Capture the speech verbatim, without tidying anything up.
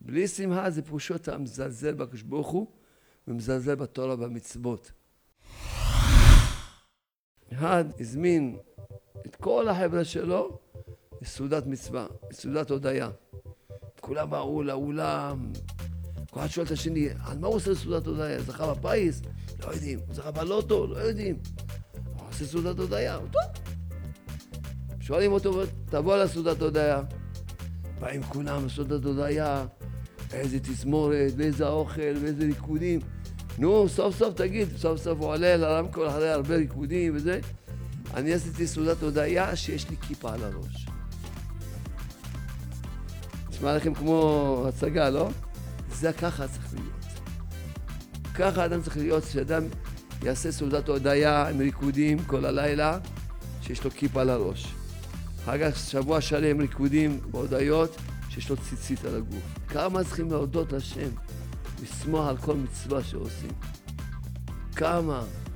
בלי שמחה זה פירושו אתה מזלזל בקדוש ברוך הוא, ומזלזל בתורה ובמצוות. אחד הזמין את כל החבר'ה שלו לסעודת מצווה, לסעודת הודיה. כולם באו לאולם, כל אחד שואל את השני, על מה הוא עושה לסעודת הודיה? זכה בפיס? לא יודעים. זכה בלוטו? לא יודעים. הוא עושה סעודת הודיה? טוב. שואלים אותו, תבוא לסעודת הודיה. באים כולם לסעודת הודיה, איזה תזמורת, ואיזה אוכל, ואיזה ריקודים. נו, סוף סוף תגיד, סוף סוף הוא עולה לרמקול אחרי הרבה ריקודים וזה. אני עשיתי סעודת הודיה שיש לי כיפה על הראש. נשמע לכם כמו הצגה, לא? זה ככה צריך להיות. ככה אדם צריך להיות, שאדם יעשה סעודת הודיה עם ריקודים כל הלילה, שיש לו כיפה על הראש. אחר כך שבוע שלם ריקודים בהודיות, שיש לו ציצית על הגוף. כמה צריכים להודות לשם, לשמוח על כל מצווה שעושים. כמה.